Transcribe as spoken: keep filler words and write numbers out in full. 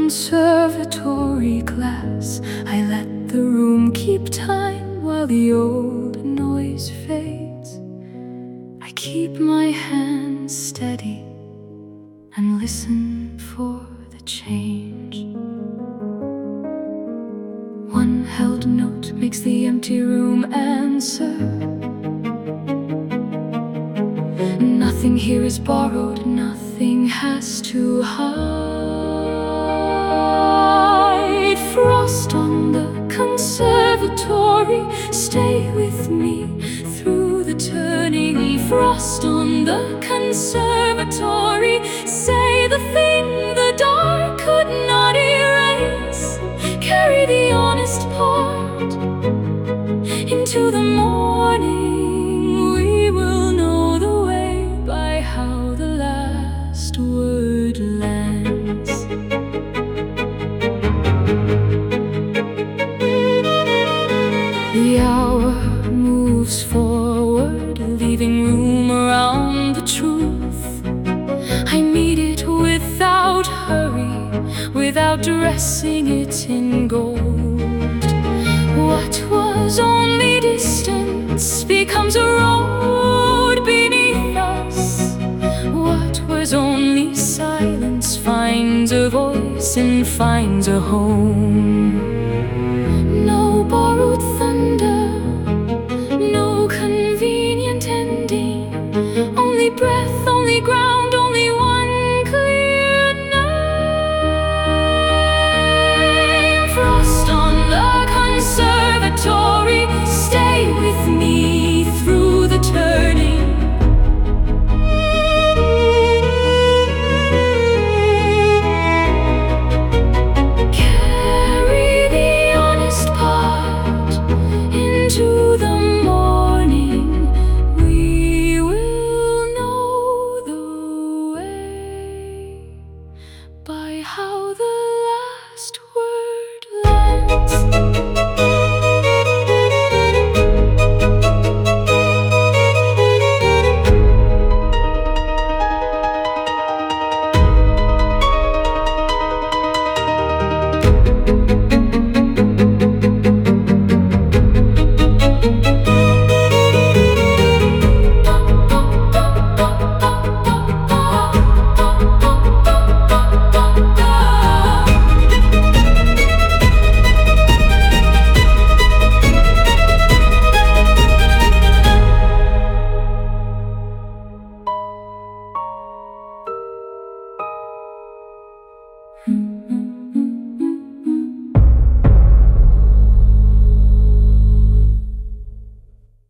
conservatory glass. I let the room keep time while the old noise fades. I keep my hands steady and listen for the change. One held note makes the empty room answer. Nothing here is borrowed, nothing has to hide. Frost on the conservatory, stay with me through the turning. Frost on the conservatory, say the thing the dark could not erase. Carry the honest part into the morning. We will know the way by how the last word lands. The hour moves forward, leaving room around the truth. I meet it without hurry, without dressing it in gold. What was only distance becomes a road beneath us. What was only silence finds a voice and finds a home. No borrowed thunder, no convenient ending. Only breath, only ground, only one clear name. Frost on the conservatory, stay with me through the turning. Carry the honest part into the morning. We will know the way by how the last word lands. Hmm.